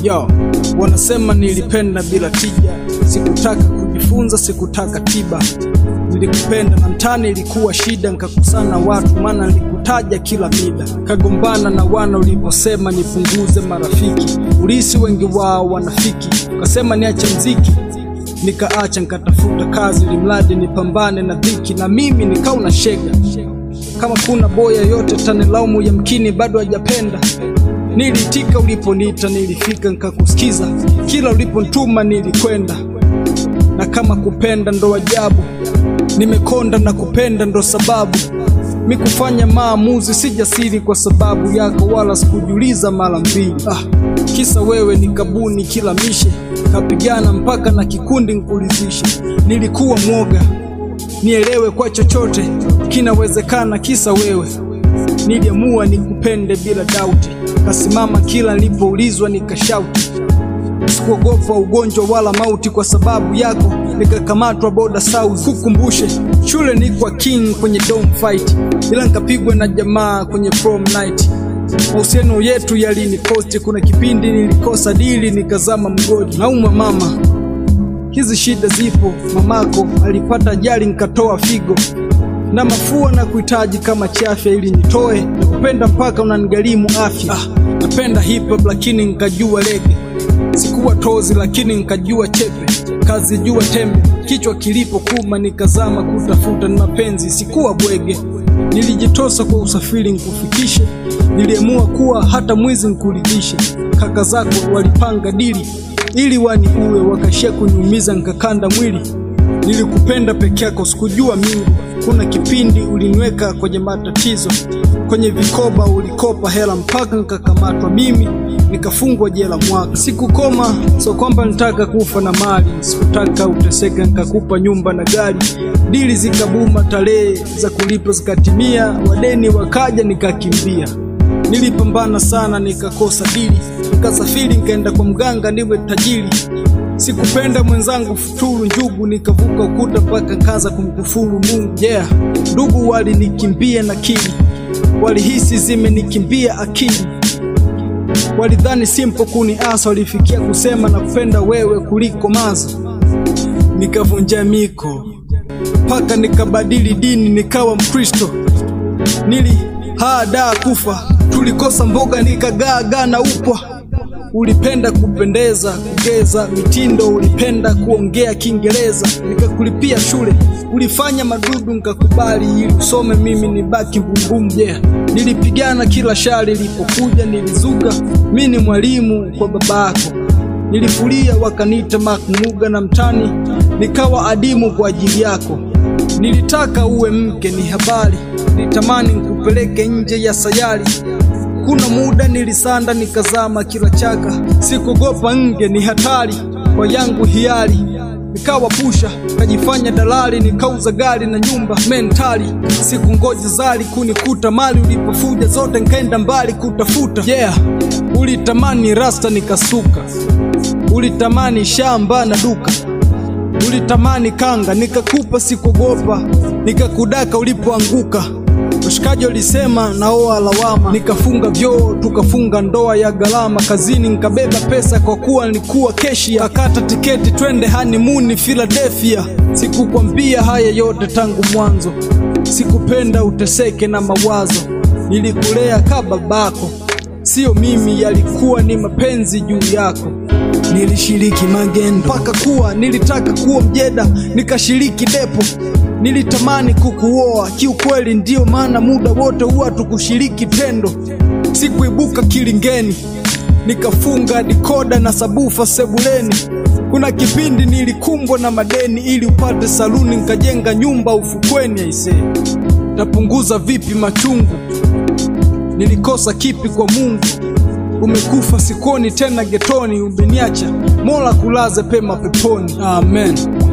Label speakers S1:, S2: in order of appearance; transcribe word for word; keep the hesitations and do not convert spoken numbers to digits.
S1: Yo, wanasema nilipenda bila tija, sikutaka kujifunza, sikutaka tiba. Nilikupenda na mtani ilikuwa shida, nikakusana watu maana nilikutaja kila mida. Kagombana na wana uliposema nipunguze marafiki, ulisi wengi wao wanafiki. Ukasema niache mziki, nikaacha nikatafuta kazi, limradi nipambane na dhiki. Na mimi nikao na shega, kama kuna boya yote tanilaumu yamkini bado hajapenda. Nilitika uliponiita, nilifika nikakusikiza, kila uliponituma nilikwenda. Na kama kupenda ndo ajabu, nimekonda na kupenda ndo sababu. Mi kufanya maamuzi sijasiri kwa sababu yako, wala sikujiuliza mara mbili. Ah, kisa wewe nikabuni kila mishe, kapigana mpaka na kikundi nkulizishe. Nilikuwa mwoga, nielewe kwa chochote kinawezekana kisa wewe. Niliamua nikupende bila dauti, kasimama kila nilipoulizwa nikashauti. Sikuogopa ugonjwa wala mauti kwa sababu yako, nikakamatwa boda south. Kukumbushe shule ni kwa king kwenye dome fight, ila nikapigwa na jamaa kwenye prom night. Mahusiano yetu yaliniposti, kuna kipindi nilikosa dili nikazama mgodi. Nauma mama, hizi shida zipo, mamako alipata ajali nikatoa figo na mafua na kuhitaji kama chafya ili nitoe. Nakupenda mpaka unanigalimu afya. Ah, napenda hip hop lakini nikajua lege, sikuwa tozi lakini nikajua chepe. Kazi jua tembe, kichwa kilipo kuma nikazama kutafuta na mapenzi, sikuwa bwege. Nilijitosa kwa usafiri nikufikishe, niliamua kuwa hata mwizi nikuridhishe. Kaka zako walipanga dili ili wani uwe, wakashia kuniumiza nikakanda mwili. Nilikupenda peke yako, sikujua mingu. Kuna kipindi uliniweka kwenye matatizo, kwenye vikoba ulikopa hela mpaka nikakamatwa mimi nikafungwa jela mwaka. Sikukoma, so kwamba nitaka kufa na mali, sikutaka uteseka nikakupa nyumba na gari. Dili zikabuma, tarehe za kulipa zikatimia, wadeni wakaja nikakimbia. Nilipambana sana nikakosa dili, nikasafiri nikaenda kwa mganga niwe tajiri. Sikupenda mwenzangu futuru njugu, nikavuka ukuta mpaka kaza kumkufuru Mungu. Yeah, ndugu walinikimbia na kili, walihisi zimenikimbia akili. Walidhani simple kuniasa, walifikia kusema na kupenda wewe kuliko mazo. Nikavunja miko paka nikabadili dini nikawa Mkristo. Nili hada kufa, tulikosa mboga nikagaga na upwa. Ulipenda kupendeza, kugeza mitindo, ulipenda kuongea Kiingereza. Nikakulipia shule, ulifanya madudu nikakubali ili usome mimi nibaki bumbum. Yeah, nilipigana kila shari lipokuja, nilizuga mimi ni mwalimu kwa babako. Nilifulia wakaniita makmuga na mtani nikawa adimu kwa ajili yako. Nilitaka uwe mke ni habari, nilitamani nikupeleke nje ya sayari. Kuna muda nilisanda nikazama kila chaka, sikuogopa nge ni hatari kwa yangu hiari. Nikawa pusha, kajifanya dalali, nikauza gari na nyumba mentali. Siku ngoja zali kunikuta, mali ulipofuja zote nikaenda mbali kutafuta. Yeah, ulitamani rasta nikasuka, ulitamani shamba na duka, ulitamani kanga nikakupa, sikuogopa nikakudaka ulipoanguka. Washikaji walisema naoa lawama, nikafunga vyoo tukafunga ndoa ya galama. Kazini nikabeba pesa kwa kuwa nilikuwa keshi, akata tiketi twende honeymoon Philadelphia. Sikukwambia haya yote tangu mwanzo, sikupenda uteseke na mawazo. Nilikulea kama babako, sio mimi, yalikuwa ni mapenzi juu yako. Nilishiriki magendo mpaka kuwa nilitaka kuwa mjeda, nikashiriki depo. Nilitamani kukuoa kiukweli, ndio maana muda wote huwa tukushiriki tendo. Sikuibuka kilingeni, nikafunga dikoda na sabufa sebuleni. Kuna kipindi nilikumbwa na madeni, ili upate saluni nikajenga nyumba ufukweni. Aisee, tapunguza vipi machungu, nilikosa kipi kwa Mungu? Umekufa sikoni tena getoni, umeniacha Mola kulaze pema peponi. Amen.